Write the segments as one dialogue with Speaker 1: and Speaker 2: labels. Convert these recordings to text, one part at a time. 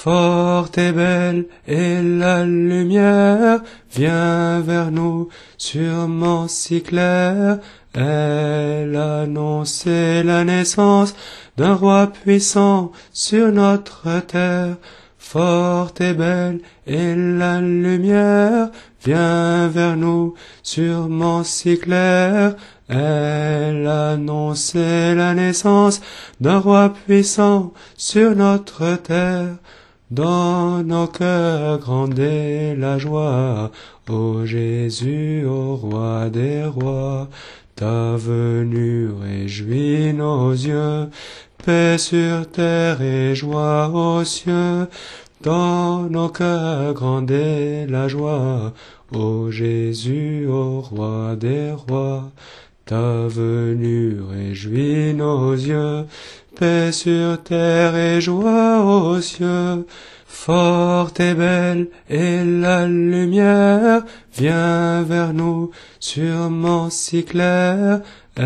Speaker 1: Forte et belle est la lumière, vient vers nous, sûrement si claire. Elle annonçait la naissance d'un roi puissant sur notre terre. Forte et belle est la lumière, vient vers nous, sûrement si claire. Elle annonçait la naissance d'un roi puissant sur notre terre. Dans nos cœurs grandait la joie, ô Jésus, ô roi des rois. Ta venue réjouit nos yeux, paix sur terre et joie aux cieux. Dans nos cœurs grandait la joie, ô Jésus, ô roi des rois. Ta venue réjouit nos yeux, paix sur terre et joie aux cieux. Forte et belle est la lumière, vient vers nous, sûrement si claire.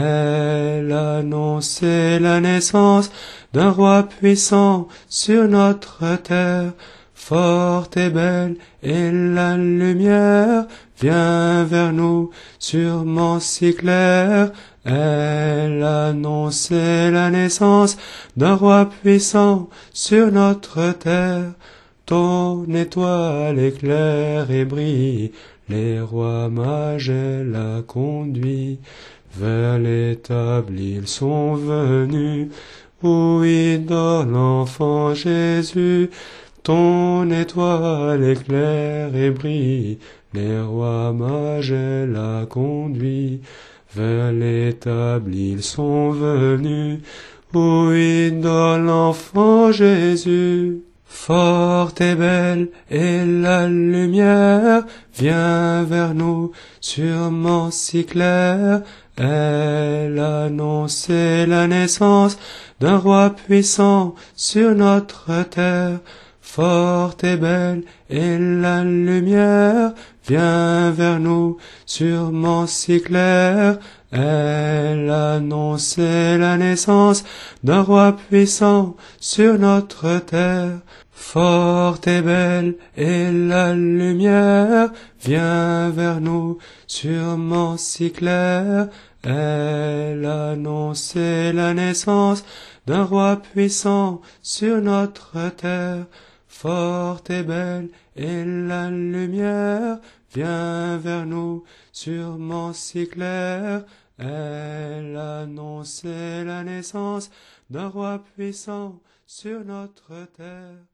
Speaker 1: Elle annonçait la naissance d'un roi puissant sur notre terre. Forte et belle est la lumière, vient vers nous, sûrement si claire. Elle annonçait la naissance d'un roi puissant sur notre terre. Ton étoile éclaire et brille, les rois mages la conduit. Vers l'étable ils sont venus, où il dort l'enfant Jésus. Ton étoile éclaire et brille, les rois mages la conduit. Vers l'étable ils sont venus, où il dort l'enfant Jésus. Forte et belle est la lumière, vient vers nous, sûrement si claire. Elle annonçait la naissance d'un roi puissant sur notre terre. Forte et belle est la lumière, vient vers nous, sûrement si claire. Elle annonçait la naissance d'un roi puissant sur notre terre. Forte et belle est la lumière, vient vers nous, sûrement si claire. Elle annonçait la naissance d'un roi puissant sur notre terre. Forte et belle est la lumière, vient vers nous, sûrement si claire. Elle annonçait la naissance d'un roi puissant sur notre terre.